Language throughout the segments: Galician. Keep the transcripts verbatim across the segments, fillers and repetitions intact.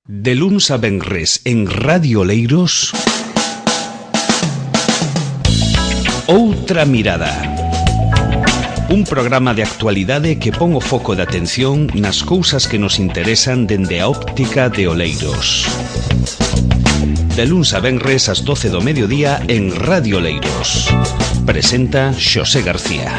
De luns a venres en Radio Oleiros, Outra Mirada. Un programa de actualidade que pon o foco de atención nas cousas que nos interesan dende a óptica de Oleiros. De luns a venres ás doce do mediodía en Radio Oleiros. Presenta Xosé García.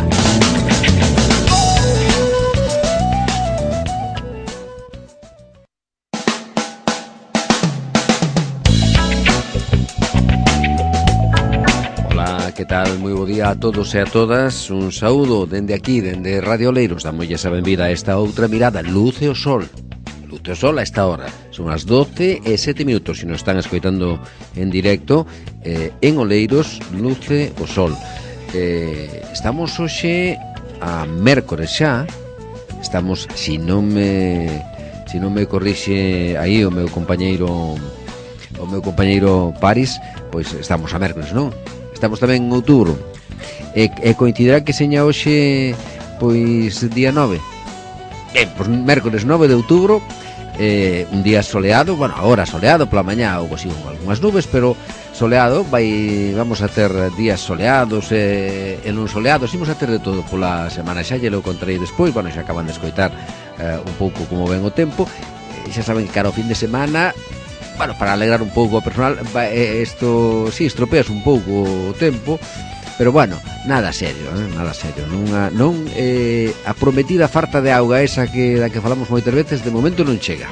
Que tal? Moi bo día a todos e a todas. Un saúdo dende aquí, dende Radio Oleiros. Damoslle a benvida a esta outra mirada. Luce o sol. Luce o sol a esta hora. Son as doce e sete minutos. Se nos están escoitando en directo, eh, en Oleiros, luce o sol. Eh, estamos hoxe a mércores xa. Estamos, se non me se non me corrixe aí o meu compañeiro o meu compañeiro Paris, pois estamos a mércores, non? Estamos tamén en outubro. E, e coincidirá que seña hoxe, pois, día nove. Ben, pois, mércores nove de outubro, eh, un día soleado, bueno, agora soleado pola mañá, ou así, con algunhas nubes, pero soleado, vai, vamos a ter días soleados e, e non soleados, imos a ter de todo pola semana, xa lle lo contarei despois, bueno, xa acaban de escoitar eh, un pouco como ven o tempo, e xa saben que cara ao fin de semana, bueno, para alegrar un pouco o personal, isto, si, sí, estropeas un pouco o tempo, pero bueno, nada serio, eh? nada serio. Non, a, non eh, a prometida farta de auga esa que da que falamos moitas veces, de momento non chega.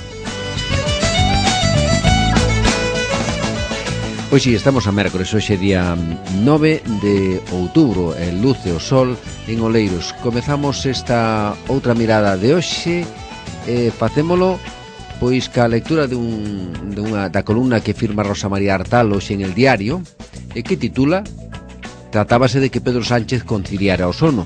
Pois si, estamos a mércores, hoxe día nove de outubro, el luce o sol en Oleiros. Comezamos esta outra mirada de hoxe, eh, facémolo pois ca lectura dun, dunha, da columna que firma Rosa María Artal hoxe en El Diario, e que titula Tratábase de que Pedro Sánchez conciliara o sono.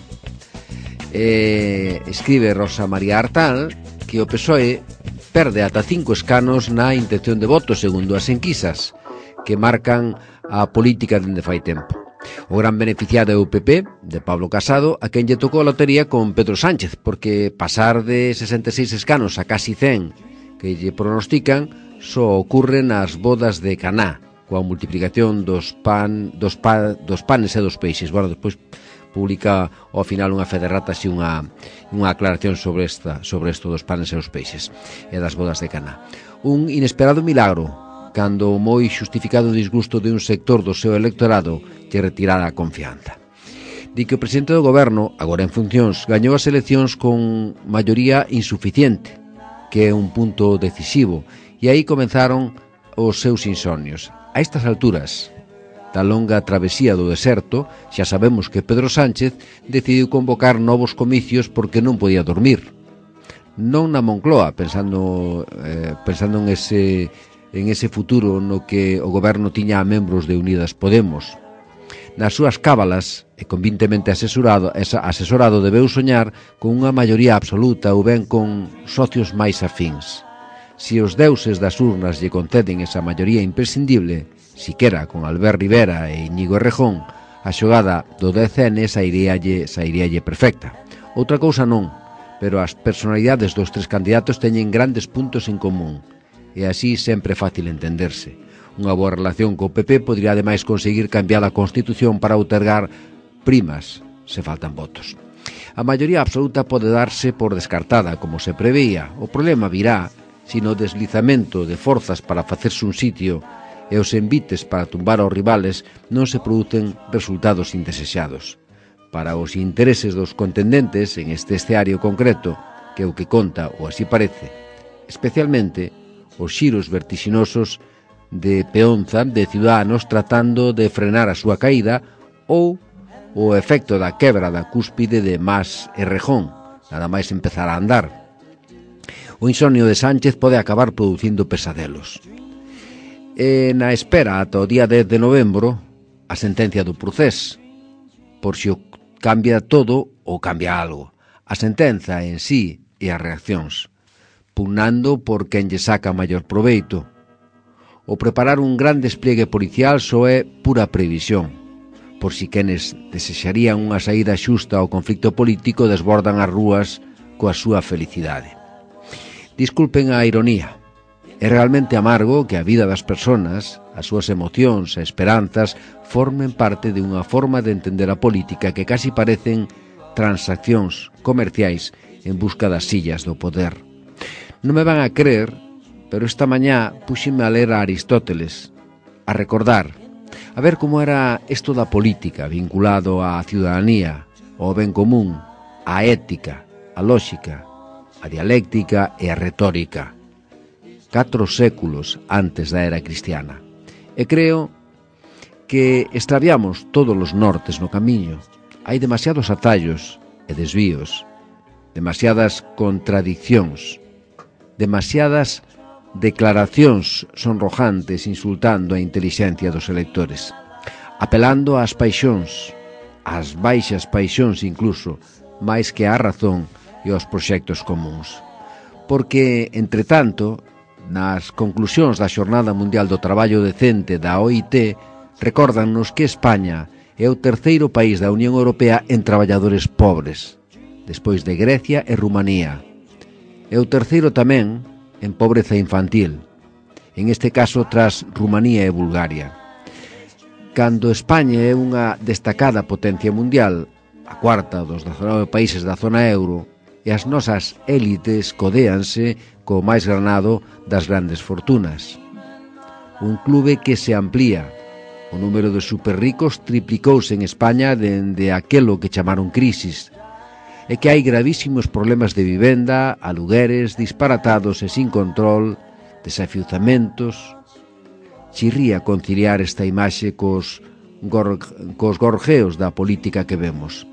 E escribe Rosa María Artal que o P S O E perde ata cinco escanos na intención de voto segundo as enquisas que marcan a política dende fai tempo. O gran beneficiado é o P P, de Pablo Casado, a quen lle tocou a lotería con Pedro Sánchez, porque pasar de sesenta e seis escanos a casi cen que lle pronostican só ocurre nas bodas de Caná, coa multiplicación dos pan dos, pa, dos panes e dos peixes. Bueno, despois publica ao final unha federrata así unha, unha aclaración sobre esta sobre isto dos panes e os peixes e das bodas de Caná. Un inesperado milagro cando o moi xustificado disgusto de un sector do seu electorado lle retirara a confianza. Di que o presidente do goberno, agora en funcións, gañou as eleccións con maioría insuficiente, que é un punto decisivo, e aí comenzaron os seus insomnios. A estas alturas da longa travesía do deserto, xa sabemos que Pedro Sánchez decidiu convocar novos comicios porque non podía dormir. Non na Moncloa, pensando eh, pensando en ese en ese futuro no que o goberno tiña a membros de Unidas Podemos. Nas súas cábalas, e convintemente asesorado, asesorado debeu soñar con unha maioría absoluta ou ben con socios máis afíns. Si os deuses das urnas lle conceden esa maioría imprescindible, siquera con Albert Rivera e Íñigo Errejón, a xogada do dez ene sairíalle, sairíalle perfecta. Outra cousa non, pero as personalidades dos tres candidatos teñen grandes puntos en común, e así sempre é fácil entenderse. Unha boa relación co P P podría ademais conseguir cambiar a Constitución para outorgar primas, se faltan votos. A maioría absoluta pode darse por descartada, como se preveía. O problema virá se no deslizamento de forzas para facerse un sitio e os envites para tumbar aos rivales non se producen resultados indesexados. Para os intereses dos contendentes en este escenario concreto, que é o que conta, ou así parece, especialmente os xiros vertixinosos de peonza de Ciudadanos tratando de frenar a súa caída ou o efecto da quebra da cúspide de Mas e Rejón, nada máis empezar a andar. O insomnio de Sánchez pode acabar producindo pesadelos. E na espera ata o día dez de novembro, a sentencia do procés, por se o cambia todo ou cambia algo. A sentenza en sí e as reaccións, pugnando por quen lle saca maior proveito. O preparar un gran despliegue policial só é pura previsión, por si quenes desexarían unha saída xusta ao conflicto político desbordan as rúas coa súa felicidade. Disculpen a ironía, É realmente amargo que a vida das persoas, as súas emocións e esperanzas formen parte de unha forma de entender a política que casi parecen transaccións comerciais en busca das sillas do poder. Non me van a creer, pero esta mañá puxime a ler a Aristóteles, a recordar, a ver como era isto da política vinculado á ciudadanía, ao ben común, á ética, á lóxica, á dialéctica e á retórica. Catro séculos antes da era cristiana. E creo que extraviamos todos os nortes no camiño. Hai demasiados atallos e desvíos, demasiadas contradiccións, demasiadas declaracións sonrojantes insultando a intelixencia dos electores, apelando ás paixóns, ás baixas paixóns incluso, máis que á razón e aos proxectos comuns. Porque, entre tanto, nas conclusións da Xornada Mundial do Traballo Decente da O I T, recórdannos que España é o terceiro país da Unión Europea en traballadores pobres, despois de Grecia e Rumanía. É o terceiro tamén en pobreza infantil, en este caso tras Rumanía e Bulgaria. Cando España é unha destacada potencia mundial, a cuarta dos dezanove países da zona euro, e as nosas élites codéanse co máis granado das grandes fortunas. Un clube que se amplía. O número de superricos triplicouse en España dende aquelo que chamaron crisis, e que hai gravísimos problemas de vivenda, alugueres disparatados e sin control, desafiuzamentos. Chirría conciliar esta imaxe cos, gor, cos gorjeos da política que vemos.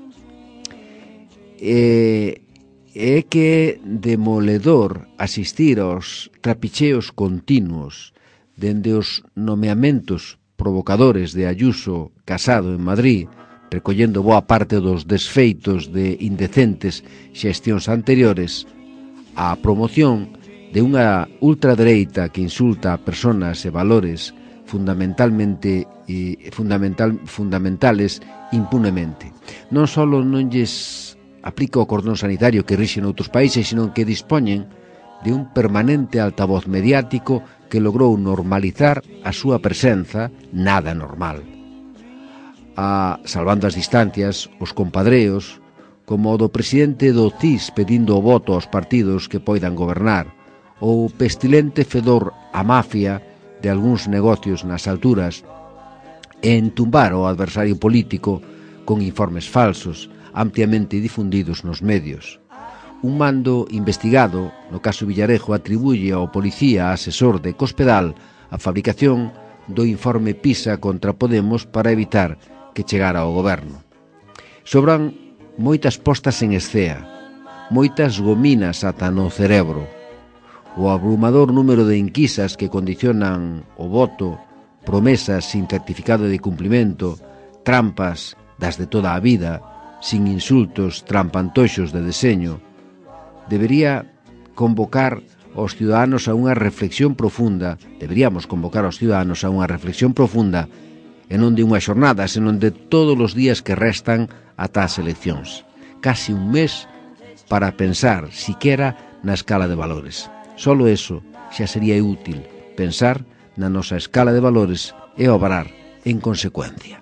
E é que é demoledor asistir aos trapicheos continuos dende os nomeamentos provocadores de Ayuso Casado en Madrid, recollendo boa parte dos desfeitos de indecentes xestións anteriores, á promoción de unha ultradereita que insulta a persoas e valores fundamentalmente e fundamental, fundamentales impunemente. Non só non lles aplica o cordón sanitario que rixe noutros países, sino que dispoñen de un permanente altavoz mediático que logrou normalizar a súa presenza nada normal. A, salvando as distancias, os compadreos, como o do presidente do C I S pedindo o voto aos partidos que poidan gobernar, ou o pestilente fedor a mafia de algúns negocios nas alturas, e entumbar o adversario político con informes falsos, ampliamente difundidos nos medios. Un mando investigado, no caso Villarejo, atribuye ao policía asesor de Cospedal a fabricación do informe PISA contra Podemos para evitar que chegara ao goberno. Sobran moitas postas en escea, moitas gominas ata no cerebro. O abrumador número de enquisas que condicionan o voto, promesas sin certificado de cumplimento, trampas das de toda a vida, sin insultos trampantoxos de deseño, debería convocar aos ciudadanos a unha reflexión profunda, deberíamos convocar aos ciudadanos a unha reflexión profunda, e non de unha xornada, senón de todos os días que restan ata as eleccións. Casi un mes para pensar, siquera, na escala de valores. Solo eso xa sería útil, pensar na nosa escala de valores e obrar en consecuencia.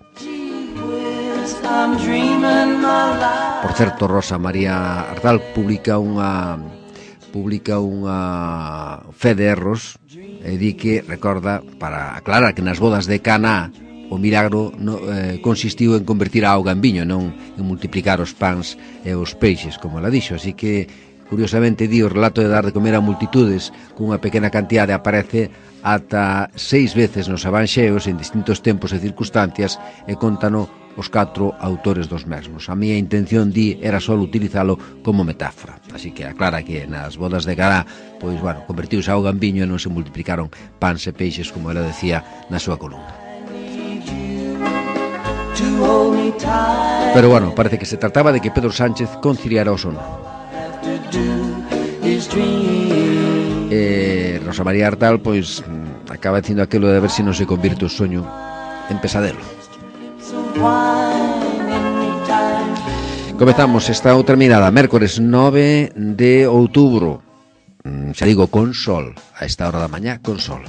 Por certo, Rosa María Ardal publica unha publica unha fe de erros e di que, recorda, para aclarar que nas bodas de Caná o milagro no, eh, consistiu en convertir a auga en viño, non en multiplicar os pans e os peixes, como ela dixo. Así que, curiosamente, di o relato de dar de comer a multitudes cunha pequena cantidade aparece ata seis veces nos evanxeos en distintos tempos e circunstancias e contano os catro autores dos mesmos. A miña intención, di, era só utilizalo como metáfora. Así que aclara que nas bodas de Caná, pois, bueno, convertiuse a auga en viño e non se multiplicaron pans e peixes, como ela decía na súa columna. Pero, bueno, parece que se trataba de que Pedro Sánchez conciliara o sono. E Rosa María Ardal, pois, acaba dicindo aquilo de a ver se non se convirte o soño en pesadelo. Comezamos esta outra mirada, mércores nove de outubro. xa digo, con sol, a esta hora da mañá, con sol.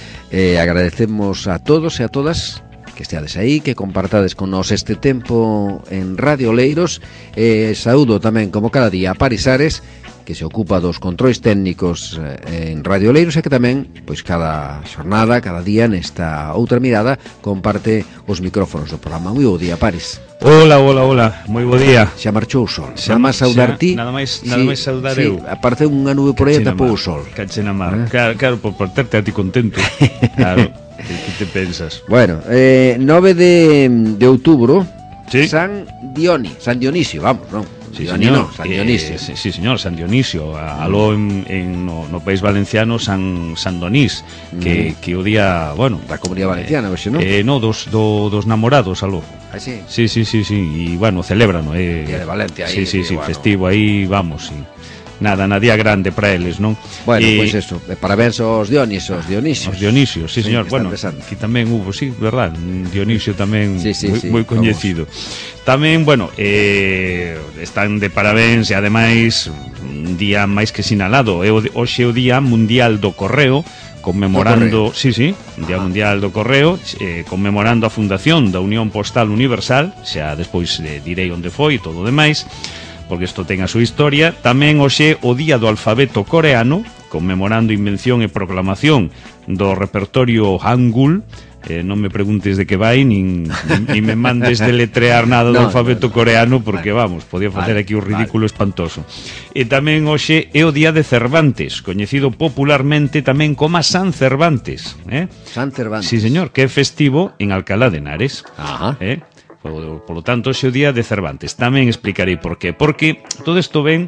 Eh, agradecemos a todos e a todas que esteades aí, que compartades con nos este tempo en Radio Oleiros. Eh, saúdo tamén, como cada día, a Paris Ares, que se ocupa dos controis técnicos eh, en Radio Oleiros, e que tamén, pois cada xornada, cada día, nesta outra mirada, comparte os micrófonos do programa. Moi bo día, Paris. Hola, hola, hola, moi bo día. Xa marchou o sol. Xa, nada máis saudar ti. Nada máis, nada máis saudar sí, eu. Aparte unha nube por aí e tapou o sol. Cache na mar. Eh? Claro, claro, por, por terte a ti contento. Claro, que, que te pensas? Bueno, eh, nove de, de outubro, ¿Sí? San Dioni, San Dionisio, vamos, non? Sí, Dioni, señor. no, San Dionisio. Eh, sí, sí, señor, San Dionisio. Aló en, en no, no país valenciano San San Donís, que, Mm. que o día, bueno, Da Comunidade Valenciana, hoxe, non? eh, no, dos, do, dos namorados, aló. Ah, sí. Sí, sí, sí, sí, y bueno, celebran, eh. Día de Valencia aí, Sí, sí, que, sí, bueno. festivo aí, vamos, sí. Nada, na día grande para eles, non? Bueno, E- pois pues eso, eh, parabéns aos Dionis, aos Dionisios. Os Dionisios, sí, señor. que Bueno, están besando. aquí tamén hubo, sí, verdad, un Dionisio tamén Sí, sí, moi, sí, moi coñecido. Tamén, bueno, eh, están de parabéns e ademais un día máis que sinalado, é o, de- hoxe é o Día Mundial do Correo, conmemorando, sí, sí, un Día Ajá. Mundial do Correo, eh, conmemorando a fundación da Unión Postal Universal, xa despois eh, direi onde foi e todo o demais, porque isto ten a súa historia. Tamén hoxe o Día do Alfabeto Coreano, conmemorando a invención e proclamación do repertorio Hangul. Eh, non me preguntes de que vai, nin, nin me mandes deletrear nada do No, alfabeto no, no. coreano, porque vamos, podía facer Vale, aquí o vale. ridículo espantoso. E tamén hoxe é o Día de Cervantes, coñecido popularmente tamén como San Cervantes, eh? San Cervantes. Sí, señor, que é festivo en Alcalá de Henares. Ajá. Eh? Por, por lo tanto, ese é o Día de Cervantes. Tamén explicarei por qué. Porque todo isto ven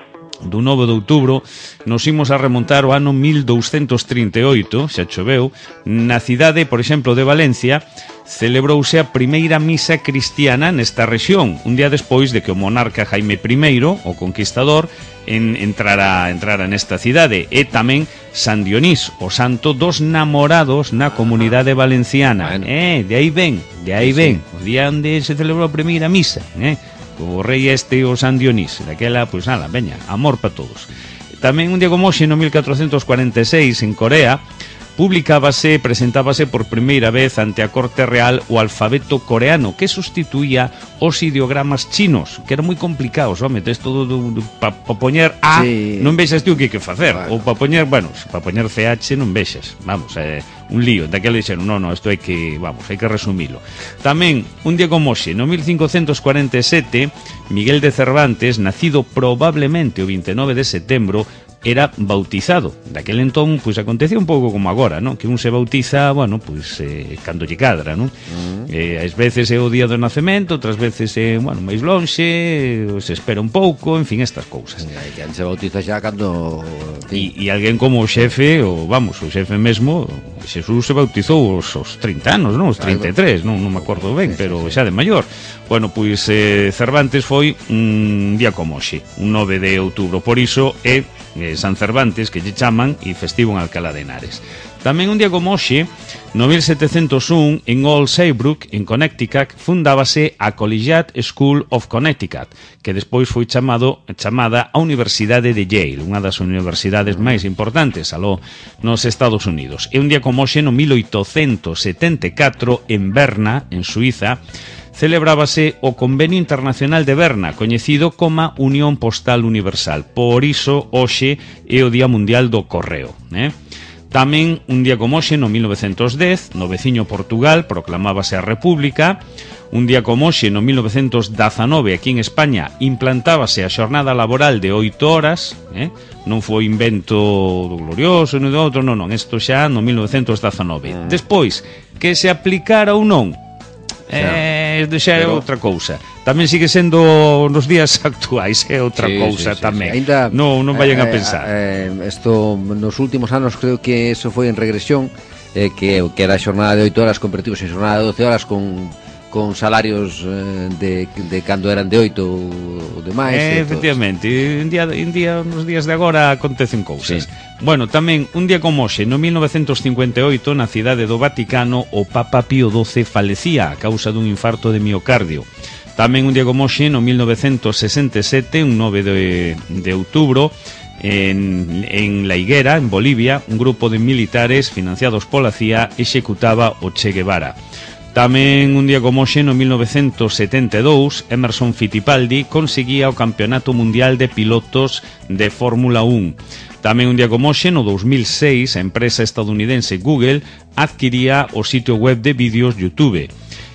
do nove de outubro, nos imos a remontar o ano mil douscentos trinta e oito, xa choveu, na cidade, por exemplo, de Valencia, celebrouse a primeira misa cristiana nesta rexión, un día despois de que o monarca Jaime primeiro, o conquistador, en, entrara, entrara nesta cidade. E tamén San Dionís, o santo dos namorados na comunidade valenciana. Bueno. Eh, de aí ven, de aí Sí, ven, sí. o día onde se celebrou a primeira misa, eh? O rei este o San Dionís, daquela, pois nada, veña, amor para todos. Tamén un día como hoxe, no mil catrocentos cuarenta e seis, en Corea, publicábase, presentábase por primeira vez ante a corte real o alfabeto coreano, que sustituía os ideogramas chinos, que eran moi complicados, home, tes todo para pa poñer A, Sí. non vexas ti o que hai que facer, Bueno. ou para poñer, bueno, para poñer C H non vexas, vamos, é un lío, daquela dixeron, non, non, isto hai que, vamos, hai que resumilo. Tamén, un día como hoxe, no mil cincocentos cuarenta e sete, Miguel de Cervantes, nacido probablemente o vinte e nove de setembro, era bautizado. Daquel entón, pois acontecía un pouco como agora, non? Que un se bautiza, bueno, pois eh, cando lle cadra, non? Mm. Eh, ás veces é o día do nacemento, outras veces é, bueno, máis lonxe, se espera un pouco, en fin, estas cousas. Hai que se bautiza xa cando... E, e alguén como o xefe, o vamos, o xefe mesmo, Xesús se bautizou os, os trinta anos, non? Os trinta e tres, non, non me acordo ben, pero xa de maior. Bueno, pois eh, Cervantes foi un día como hoxe, un nove de outubro, por iso é eh, San Cervantes, que lle chaman, e festivo en Alcalá de Henares. Tamén un día como hoxe, no mil setecentos un, en Old Saybrook, en Connecticut, fundábase a Collegiate School of Connecticut, que despois foi chamado chamada a Universidade de Yale, unha das universidades máis importantes aló nos Estados Unidos. E un día como hoxe, no mil oitocentos setenta e catro, en Berna, en Suiza, celebrábase o Convenio Internacional de Berna, coñecido como Unión Postal Universal. Por iso, hoxe é o Día Mundial do Correo, eh? Tamén, un día como hoxe, no mil novecentos dez, no veciño Portugal, proclamábase a República. Un día como hoxe, no mil novecentos dezanove, aquí en España, implantábase a xornada laboral de oito horas, eh? Non foi invento do glorioso, non do outro, non, non, isto xa no mil novecentos dezanove. Mm. Despois, que se aplicara ou non, Xa. eh, xa é Pero- outra cousa. Tamén sigue sendo nos días actuais, é outra Sí, cousa sí, sí, tamén. sí. Ainda, non, non vayan eh, a pensar. eh, Esto, nos últimos anos, creo que eso foi en regresión, eh, que, que era a xornada de oito horas convertidos en xornada de doce horas con con salarios eh, de, de cando eran de oito ou demais. Eh, e todo efectivamente, en día, en día, nos días de agora acontecen cousas. Sí. Bueno, tamén, un día como hoxe, no mil novecentos cincuenta e oito, na cidade do Vaticano, o Papa Pío doce falecía a causa dun infarto de miocardio. Tamén un día como hoxe, no mil novecentos sesenta e sete, un nove de, de outubro, En, en La Higuera, en Bolivia, un grupo de militares financiados pola C I A executaba o Che Guevara. Tamén un día como hoxe, no mil novecentos setenta e dous, Emerson Fittipaldi conseguía o Campeonato Mundial de Pilotos de Fórmula un. Tamén un día como hoxe, no dos mil seis, a empresa estadounidense Google adquiría o sitio web de vídeos YouTube.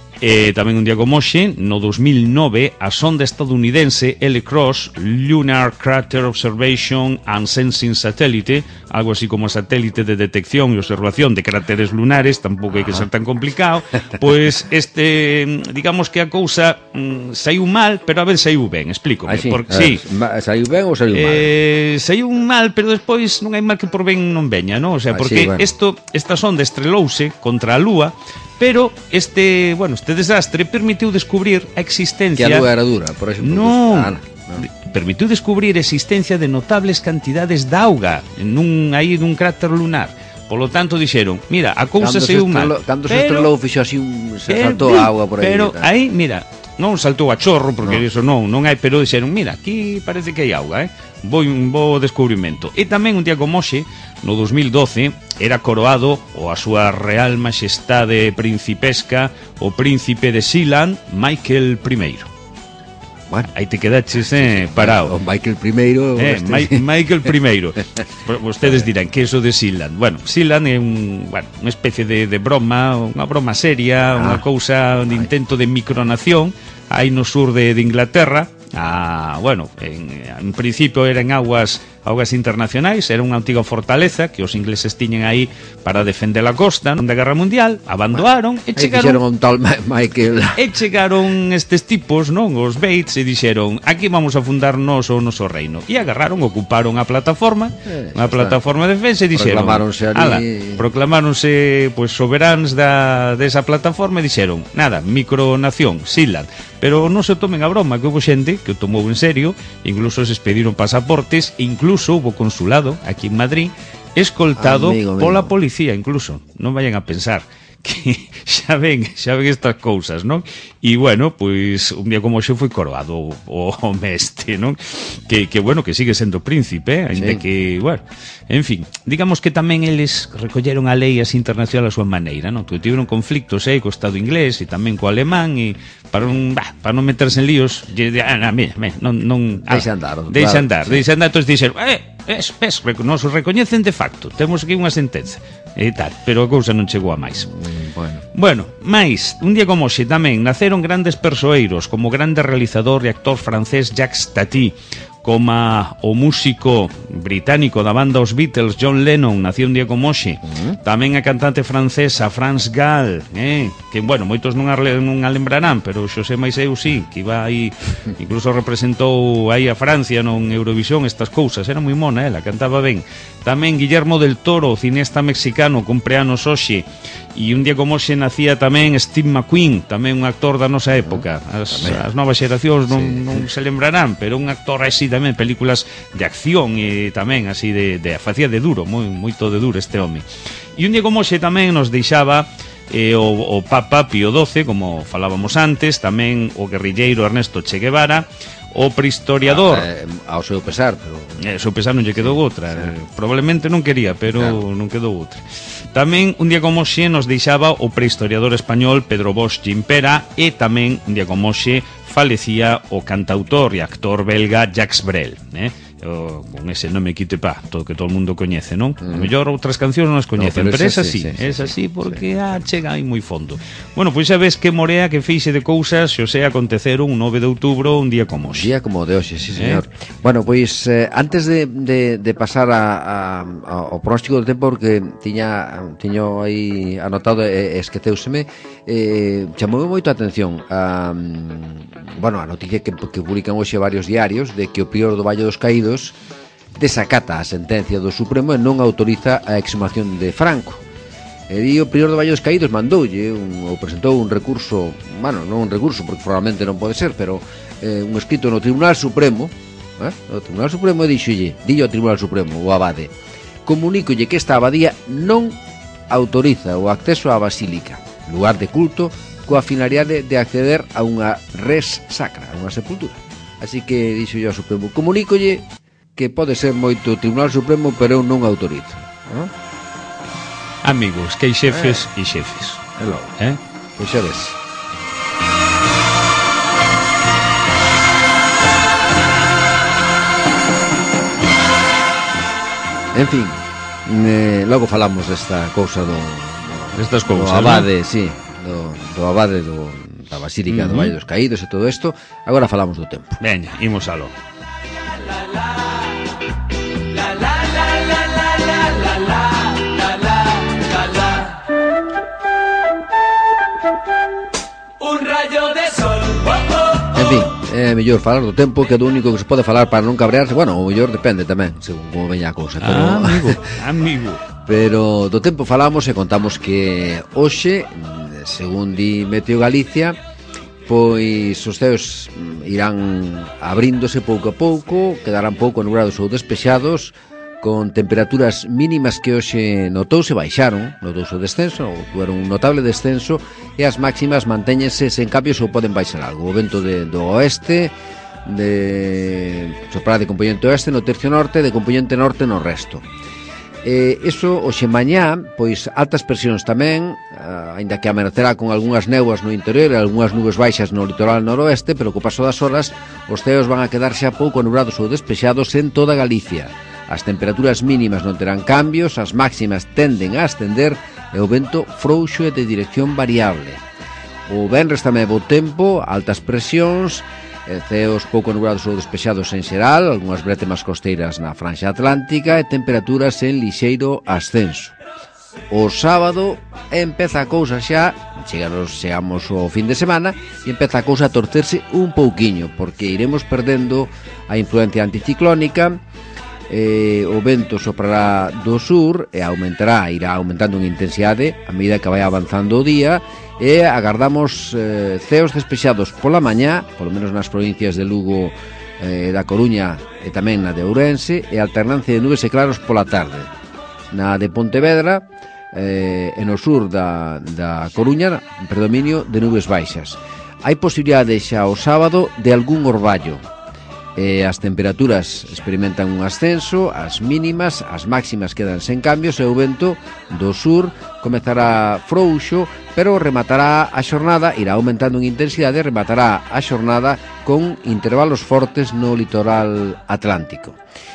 E tamén un día como hoxe, no dos mil nove, a sonda estadounidense L CROSS, Lunar Crater Observation and Sensing Satellite, algo así como satélite de detección e observación de cráteres lunares, tampouco hai que ser tan complicado, pois este, digamos que a cousa mm, saiu mal, pero a ver saiu ben, explico. Ah, sí, porque, sí. sí. Saiu ben ou saiu mal? Eh, saiu mal, pero despois non hai mal que por ben non veña, non? O sea, Ah, porque sí, bueno. isto, esta sonda estrelouse contra a Lúa, pero este, bueno, este desastre permitiu descubrir a existencia... Que a lúa era dura, por exemplo. Non, Ah, no. permitiu descubrir a existencia de notables cantidades de auga nun, aí dun cráter lunar. Polo tanto dixeron, mira, a cousa saiu mal. Cando se estrelou fixo así un... se saltou a auga por aí. Pero tal. aí, mira, non saltou a chorro, porque No. iso non, non hai, pero dixeron, mira, aquí parece que hai auga, eh? Bo, un bo descubrimento. E tamén un día como hoxe, no dos mil doce, era coroado o a súa real maxestade principesca o príncipe de Sealand, Michael primeiro. Bueno, Aí te quedaches, eh, parado. o Michael primeiro... Eh, este... Ma- Michael primeiro. Vostedes dirán que eso de Sealand. Bueno, Sealand é un, bueno, unha especie de, de broma, unha broma seria, Ah. unha cousa de intento de micronación aí no sur de, de Inglaterra. Ah, bueno, en, en principio eran aguas augas internacionais, era unha antiga fortaleza que os ingleses tiñen aí para defender a costa na Guerra Mundial, abandonaron e Aí fixeron chegaron un tal Ma- Michael... E chegaron estes tipos, non, os Bates, e dixeron, aquí vamos a fundar nos o noso reino. E agarraron, ocuparon a plataforma, Eh, unha xa plataforma de defensa, e dixeron, Proclamáronse ali- ala, proclamáronse, pois, soberáns da, desa plataforma, e dixeron, nada, micronación, Sealand. Pero non se tomen a broma, que houve xente que o tomou en serio, incluso se expediron pasaportes, e incluso houve consulado aquí en Madrid, escoltado Amigo, amigo. pola policía, incluso. Non vayan a pensar que xa ven, xa ven estas cousas, non? E bueno, pois un día como hoxe foi coroado o, o mestre, non? Que, que bueno, que sigue sendo príncipe, eh? Ainda Sí. que, bueno, en fin, digamos que tamén eles recolleron a lei así internacional a súa maneira, non? Que tiveron conflictos aí co Estado inglés e tamén co alemán e para non, bah, para non meterse en líos, lle, ah, nah, mira, mira, non, non, ah, Deixa andar, Deixa claro, andar, sí. deixa andar, entón dixeron, eh, ves, ves, nos recoñecen de facto, temos aquí unha sentenza e tal, pero a cousa non chegou a máis. Mm, Bueno, Bueno, máis, un día como hoxe tamén naceron grandes persoeiros como o grande realizador e actor francés Jacques Tati, como o músico británico da banda Os Beatles John Lennon, nació un día como hoxe. Uh-huh. Tamén a cantante francesa France Gall, eh, que, bueno, moitos non a, non a lembrarán, pero Xosé máis eu sí, que iba aí, incluso representou aí a Francia non Eurovisión, estas cousas, era moi mona, ela cantaba ben. Tamén Guillermo del Toro, cineasta mexicano, cumpre anos hoxe. E un día como hoxe nacía tamén Steve McQueen, tamén un actor da nosa época. As, as novas xeracións non, Sí. non se lembrarán, pero un actor así tamén, películas de acción e tamén así de, de facía de duro, moi, moito de duro este home. E un día como hoxe tamén nos deixaba eh, o, o Papa Pío doce, como falábamos antes, tamén o guerrilleiro Ernesto Che Guevara, o prehistoriador. Ah, eh, ao seu pesar, pero... Eh, seu pesar non lle quedou outra, sí. eh, probablemente non quería, pero Claro. non quedou outra. Tamén un día como hoxe nos deixaba o prehistoriador español Pedro Bosch Gimpera, e tamén un día como hoxe falecía o cantautor e actor belga Jacques Brel, eh? O, con ese nome quite pa, todo que todo o mundo coñece, non? A mellor outras cancións non as coñecen, No, pero, pero esa esa sí, sí, sí, esa sí, sí, porque ah, chega aí moi fondo. Bueno, pois xa ves que morea que fixe de cousas, xosé, aconteceron un nove de outubro, un día como hoxe. Día como de hoxe, sí, Eh? señor. Bueno, pois eh, antes de, de, de pasar a, a, ao pronóstico do tempo, porque tiña tiño aí anotado e, e esqueceuseme, eh, chamoume moito a atención a, bueno, a noticia que, que publican hoxe varios diarios de que o prior do Valle dos Caídos desacata a sentencia do Supremo e non autoriza a exhumación de Franco. E di o prior do Valle dos Caídos mandoulle un, ou presentou un recurso, bueno, non un recurso porque formalmente non pode ser, pero eh, un escrito no Tribunal Supremo, eh, no Tribunal Supremo, e dixolle, dille ao Tribunal Supremo, o abade, comunícolle que esta abadía non autoriza o acceso á basílica, lugar de culto, coa finalidade de acceder a unha res sacra, a unha sepultura. Así que dixo yo ao Supremo, comunícolle que pode ser moito o Tribunal Supremo, pero eu non autorizo, non? Amigos, que hai xefes e xefes. É logo, eh? Pois xa ves. En fin, eh, logo falamos desta cousa do, do Estas cousas, do abade, ¿no? sí, do, do abade do, da Basílica uh-huh. do Valle dos Caídos e todo isto. Agora falamos do tempo. Veña, imos aló. Un rayo de sol. Oh, oh. En fin, é mellor falar do tempo, que é do único que se pode falar para non cabrearse. Bueno, o mellor depende tamén, según como veña a cousa, pero Ah, amigo, amigo. pero do tempo falamos e contamos que hoxe, según di Meteo Galicia, pois os ceos irán abríndose pouco a pouco, quedarán pouco nubrados ou despexados, con temperaturas mínimas que hoxe notouse baixaron, notouse o descenso, ou tuveron un notable descenso, e as máximas mantéñense sen cambios ou poden baixar algo. O vento de, do oeste, de soprar de componente oeste no tercio norte, de componente norte no resto. Eh, eso, hoxe mañá, pois altas presións tamén, eh, aínda que amanecerá con algunhas néboas no interior e algunhas nubes baixas no litoral noroeste, pero co paso das horas os ceos van a quedar xa pouco nubrados ou despexados en toda Galicia. As temperaturas mínimas non terán cambios, as máximas tenden a ascender e o vento frouxo e de dirección variable. O venres tamén bo tempo, altas presións, ceos pouco nubrados ou despexados en xeral, algunhas brétemas costeiras na franxa atlántica e temperaturas en lixeiro ascenso. O sábado empeza a cousa xa, chegamos, chegamos ao fin de semana, e empeza a cousa a torcerse un pouquiño, porque iremos perdendo a influencia anticiclónica. Eh, o vento soprará do sur e aumentará, irá aumentando en intensidade a medida que vai avanzando o día, e agardamos eh, ceos despexados pola mañá, polo menos nas provincias de Lugo, eh, da Coruña e tamén na de Ourense, e alternancia de nubes e claros pola tarde. Na de Pontevedra eh, e no sur da, da Coruña, predominio de nubes baixas. Hai posibilidade xa o sábado de algún orballo. Eh, as temperaturas experimentan un ascenso, as mínimas, as máximas quedan sen cambios e o vento do sur comezará frouxo, pero rematará a xornada, irá aumentando en intensidade, rematará a xornada con intervalos fortes no litoral atlántico.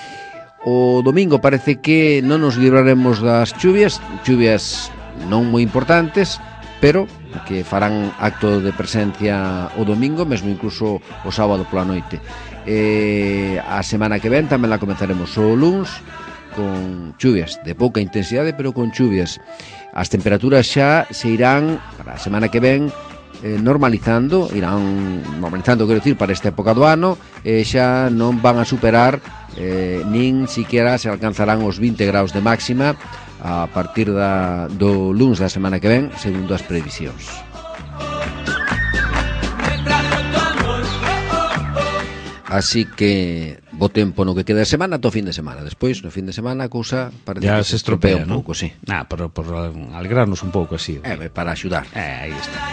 O domingo parece que non nos libraremos das chuvias, chuvias non moi importantes, pero que farán acto de presencia o domingo, mesmo incluso o sábado pola noite. Eh, a semana que ven tamén la comenzaremos o luns con chuvias de pouca intensidade, pero con chuvias. As temperaturas xa se irán para a semana que ven eh, normalizando, irán normalizando, quero dicir, para esta época do ano, e xa non van a superar eh, nin siquiera se alcanzarán os vinte graus de máxima a partir da, do luns da semana que ven, segundo as previsións. Así que bo tempo no que queda de semana, to fin de semana. Despois, no fin de semana, a cousa parece Ya que se estropea un pouco, sí. Ah, por, por alegrarnos un pouco así. Eh, para axudar. Eh, aí está.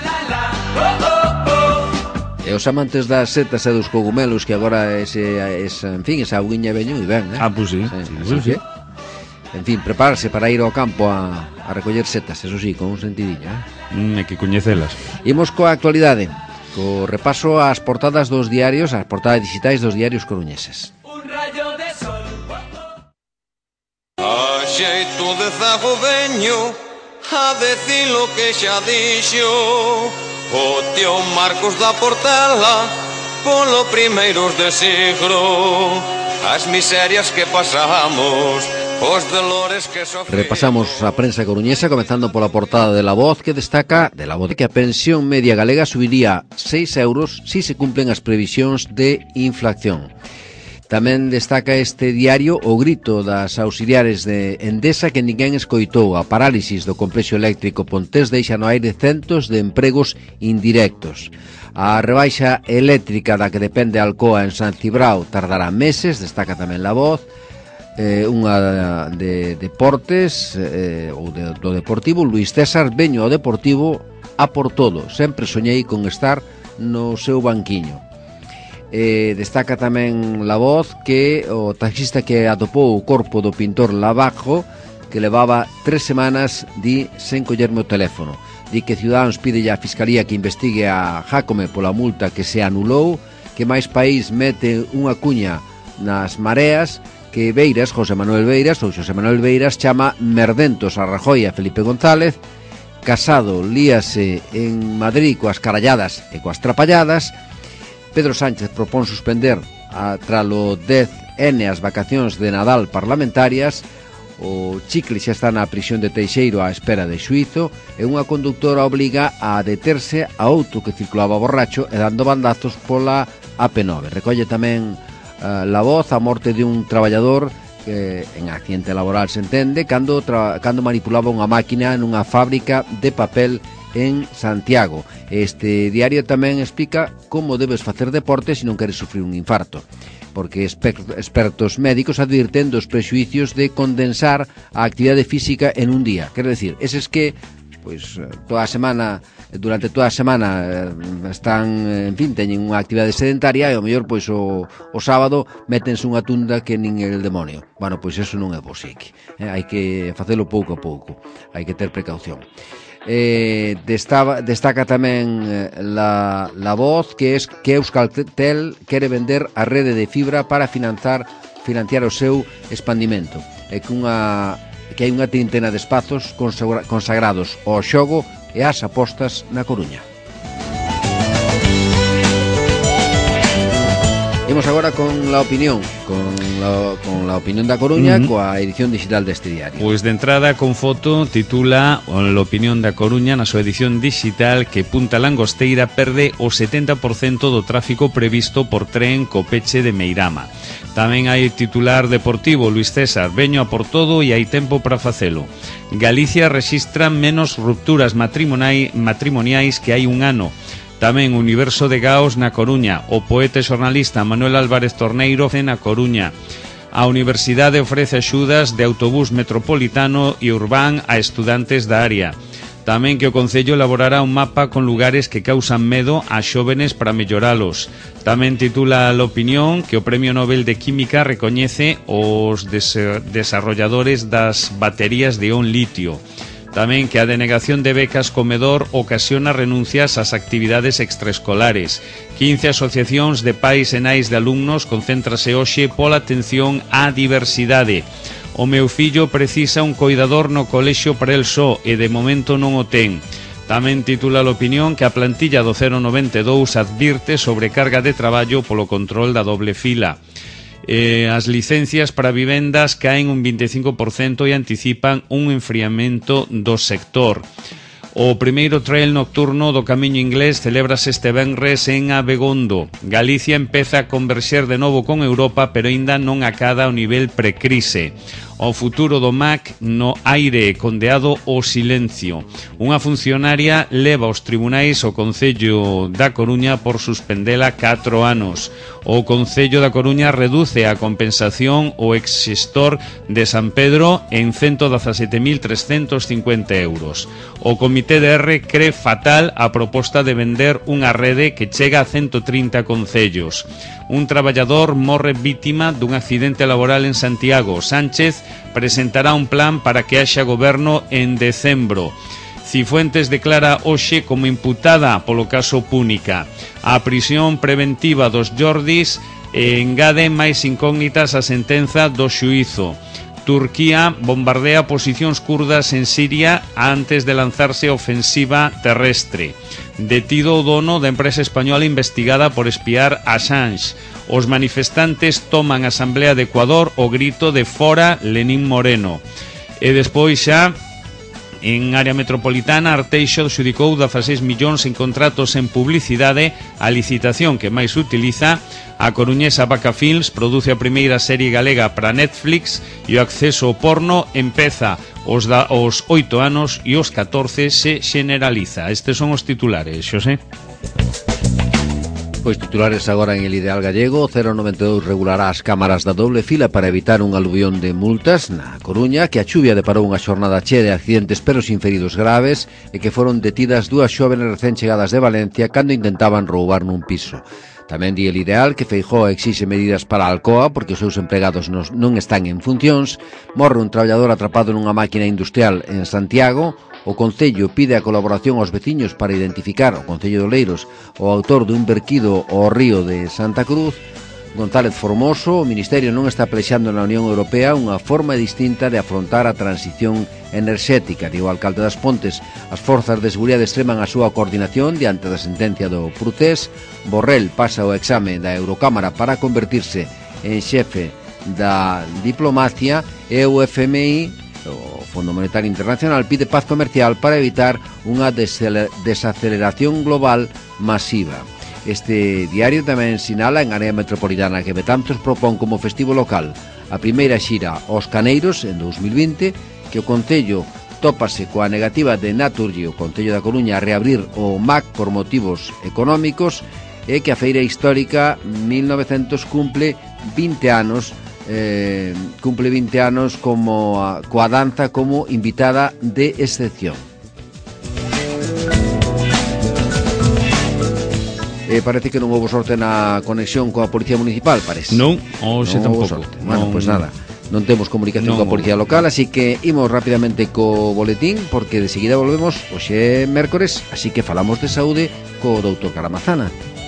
E os amantes das setas e dos cogumelos, que agora ese, ese en fin, esa auguiña veño e ben, eh? Ah, pues sí. Sí, sí, así sí, que, en fin, prepararse para ir ao campo a, a recoller setas, eso sí, con un sentidiño, eh? Mm, hai que coñecelas. Imos coa actualidade, co repaso ás portadas dos diarios, as portadas digitais dos diarios coruñeses. Un rayo de sol. A xeito de zago veño a decir lo que xa dixo o tío Marcos da Portela polo primeiros de siglo, as miserias que pasamos, os dolores que sofrimos. Repasamos a prensa coruñesa, comezando pola portada de La Voz, que destaca de La Voz que a pensión media galega subiría seis euros si se cumplen as previsións de inflación. Tamén destaca este diario o grito das auxiliares de Endesa que ninguén escoitou. A parálisis do complexo eléctrico Pontés deixa no aire centos de empregos indirectos. A rebaixa eléctrica da que depende Alcoa en San Cibrao tardará meses, destaca tamén La Voz. Eh, unha de deportes eh, ou de, do Deportivo, Luís César, veño ao Deportivo a por todo, sempre soñei con estar no seu banquiño. Eh, destaca tamén La Voz que o taxista que atopou o corpo do pintor Lavajo, que levaba tres semanas, di, sen collerme o teléfono. Di que Ciudadanos pide a Fiscalía que investigue a Jácome pola multa que se anulou, que máis país mete unha cuña nas mareas, que Beiras, José Manuel Beiras, ou José Manuel Beiras, chama merdentos a Rajoy e a Felipe González. Casado líase en Madrid coas caralladas e coas trapalladas. Pedro Sánchez propón suspender a tralo dez ene as vacacións de Nadal parlamentarias. O Chicle xa está na prisión de Teixeiro á espera de xuízo e unha conductora obliga a deterse a outro que circulaba borracho e dando bandazos pola A P nove. Recolle tamén uh, La Voz a morte de un traballador que en accidente laboral se entende cando, tra- cando manipulaba unha máquina nunha fábrica de papel en Santiago. Este diario tamén explica como debes facer deporte se non queres sufrir un infarto, porque expertos médicos advirten dos prexuicios de condensar a actividade física en un día. Quero decir, eses que pois toda a semana, durante toda a semana están, en fin, teñen unha actividade sedentaria e ao mellor pois o, o sábado métense unha tunda que nin el demonio. Bueno, pois eso non é posible. Eh, hai que facelo pouco a pouco. Hai que ter precaución. Eh, destaba, destaca tamén eh, la, la Voz que es que Euskaltel quere vender a rede de fibra para financiar financiar o seu expandimento, e que unha que hai unha trintena de espazos consagra, consagrados ao xogo e ás apostas na Coruña. Imos agora con la opinión, con la, con la opinión da Coruña, uh-huh. coa edición digital deste diario. Pois de entrada con foto titula La opinión da Coruña na súa edición digital que Punta Langosteira perde o setenta por cento do tráfico previsto por tren co peche de Meirama. Tamén hai titular deportivo, Luis César, veño a por todo e hai tempo para facelo. Galicia rexistra menos rupturas matrimoniais que hai un ano. Tamén Universo de Gaos na Coruña. O poeta e xornalista Manuel Álvarez Torneiro na Coruña. A Universidade ofrece axudas de autobús metropolitano e urbán a estudantes da área. Tamén que o Concello elaborará un mapa con lugares que causan medo a xóvenes para melloralos. Tamén titula a opinión que o Premio Nobel de Química recoñece os des- desarrolladores das baterías de ión litio. Tamén que a denegación de becas comedor ocasiona renuncias ás actividades extraescolares. quince asociacións de pais e nais de alumnos concéntrase hoxe pola atención á diversidade. O meu fillo precisa un coidador no colexio para el só e de momento non o ten. Tamén titula a opinión que a plantilla do cero noventa e dous advirte sobre carga de traballo polo control da doble fila. Eh, as licencias para vivendas caen un vinte e cinco por cento e anticipan un enfriamento do sector. O primeiro trail nocturno do Camiño Inglés celébrase este venres en Abegondo. Galicia empeza a converxer de novo con Europa, pero aínda non acada ao nivel precrise. O futuro do M A C no aire, condeado o silencio. Unha funcionaria leva aos tribunais o Concello da Coruña por suspendela catro anos. O Concello da Coruña reduce a compensación ao exxestor de San Pedro en ciento dezasete mil trescentos cincuenta euros. O Comité de R cree fatal a proposta de vender unha rede que chega a ciento trinta concellos. Un traballador morre vítima dun accidente laboral en Santiago. Sánchez presentará un plan para que haxa goberno en decembro. Cifuentes declara hoxe como imputada polo caso Púnica. A prisión preventiva dos Jordis engade máis incógnitas a sentenza do xuízo. Turquía bombardea posicións kurdas en Siria antes de lanzarse a ofensiva terrestre. Detido o dono da empresa española investigada por espiar a Assange. Os manifestantes toman a Asamblea de Ecuador o grito de fora Lenín Moreno. E despois xa en área metropolitana, Arteixo xudicou dezaseis millóns en contratos en publicidade. A licitación que máis utiliza, a coruñesa Vaca Films, produce a primeira serie galega para Netflix e o acceso ao porno empeza os, da, os oito anos e os catorce se generaliza. Estes son os titulares, Xosé. Pois titulares agora en El Ideal Gallego. cero noventa e dous regulará as cámaras da doble fila para evitar un aluvión de multas na Coruña, que a chuvia deparou unha xornada chea de accidentes pero sin feridos graves e que foron detidas dúas xóvenes recén chegadas de Valencia cando intentaban roubar nun piso. Tamén di el Ideal que Feijóo exixe medidas para a Alcoa porque os seus empregados nos, non están en funcións. Morre un traballador atrapado nunha máquina industrial en Santiago. O Concello pide a colaboración aos veciños para identificar, o Concello de Oleiros, o autor dun verquido ao río de Santa Cruz. González Formoso, o Ministerio non está plexando na Unión Europea unha forma distinta de afrontar a transición enerxética. Digo o alcalde das Pontes, as forzas de seguridade extreman a súa coordinación diante da sentencia do Procés. Borrell pasa o exame da Eurocámara para convertirse en xefe da diplomacia e o F M I, o Fondo Monetario Internacional, pide paz comercial para evitar unha desaceleración global masiva. Este diario tamén sinala en área metropolitana que Betanzos propón como festivo local a primeira xira aos Caneiros en dous mil vinte, que o Concello tópase coa negativa de Naturgy, o Concello da Coruña, a reabrir o M A C por motivos económicos, e que a Feira Histórica mil novecentos cumple vinte anos eh, cumple vinte anos como a, coa danza como invitada de excepción. Eh, parece que non houve sorte na conexión coa Policía Municipal, parece. Non, hoxe non tampouco. Sorte. Bueno, non... pois pues nada, non temos comunicación non coa Policía Local, así que imos rapidamente co boletín, porque de seguida volvemos hoxe é mércores, así que falamos de saúde co doutor Caramazana.